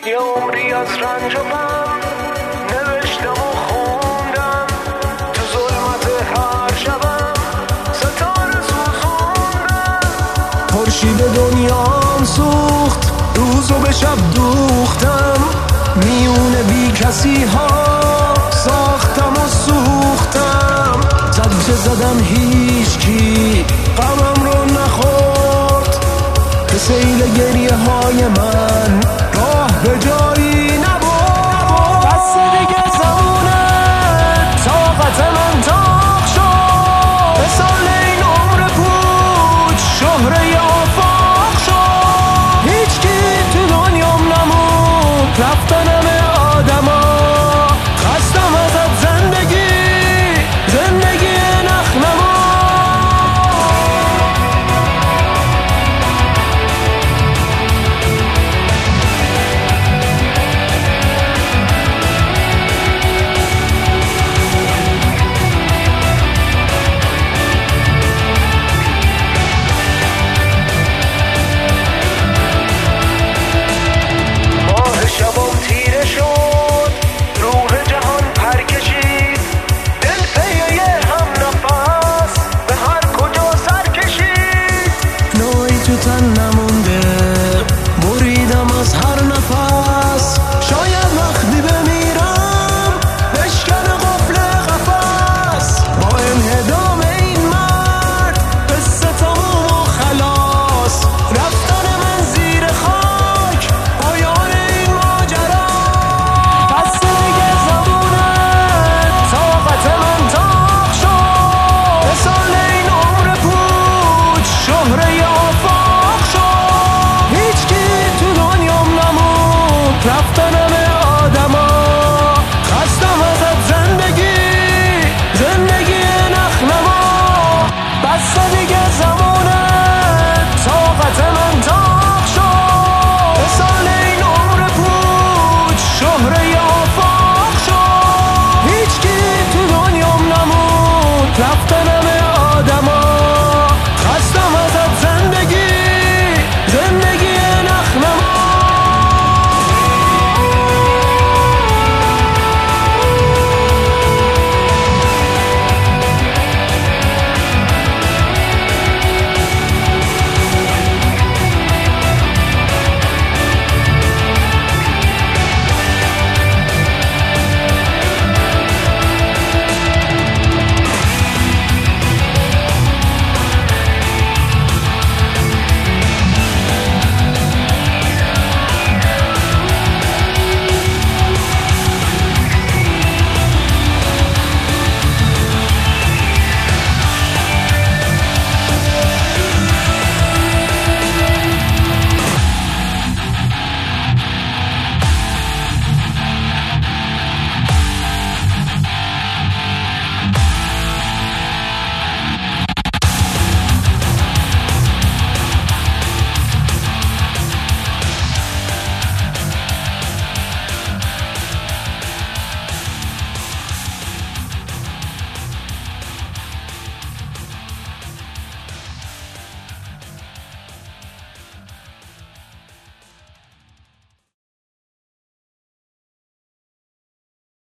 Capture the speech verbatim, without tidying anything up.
یه عمری از رنج و غم نوشتم و خوندم، تو ظلمت هر شبم ستاره سوزوندم. خورشید دنیام سوخت، روزو به شب دوختم، میونه بی کسی ها ساختم و سوختم. زد زدم هیچ کی غمم رو نخورد، به سیل گریه های من راه به جایی نبرد. بس دیگه زمونه طاقت من تاق شد، به سال این عمر پوچ شهره آفاق شد. هیچ کی تو دنیام نموند، رفتن همه آدما. خستم ازت زندگی، زندگی نخنما. ماه شبم تیره شد، روح جهان پر کشید، دل پی یه هم نفس به هر کجا سر کشید. نایی تو تن نمونده، بریدم از هر نفس. شاید وقتی بمیرم بشکن قفل قفس، با انهدام این مرد قصه تموم و خلاص. رفتن من زیر خاک پایان این ماجرا. پس دیگه زبونه طاقت من تاق شد، به سال این عمر پوچ شهره آفاق شد. هیچ کی تو دنیام نموند، رفتن همه آدما. خستم ازت زندگی، زندگی نخنما. بس دیگه زمونه طاقت من تاق شد، به سال این عمر پوچ شهره آفاق شد. هیچ کی تو دنیام نموند، رفتن